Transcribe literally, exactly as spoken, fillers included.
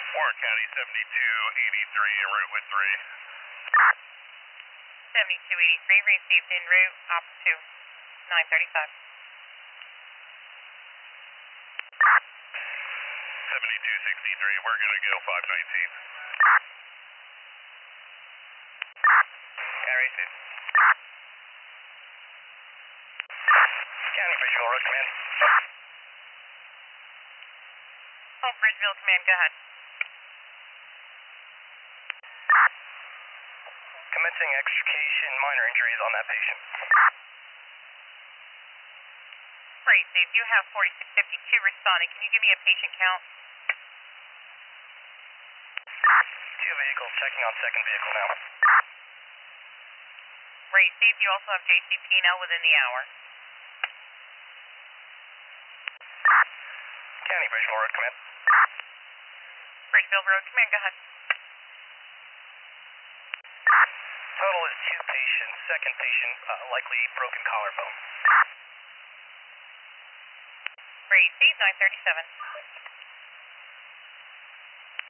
Warren County seventy-two eighty-three en route with three. seventy-two eighty-three received en route, op to nine thirty-five. seventy-two sixty-three, we're going to go five nineteen. Carry two. County Bridgeville Road Command. Oh, Bridgeville Command, go ahead. Commencing extrication, minor injuries on that patient. Received, you have forty-six fifty-two responding. Can you give me a patient count? Two vehicles checking on second vehicle now. Received, you also have J C P N L within the hour. County Bridgeville Road Command. Bridgeville Road Command, go ahead. Total is two patients. Second patient, uh, likely broken collarbone. Received, nine thirty-seven.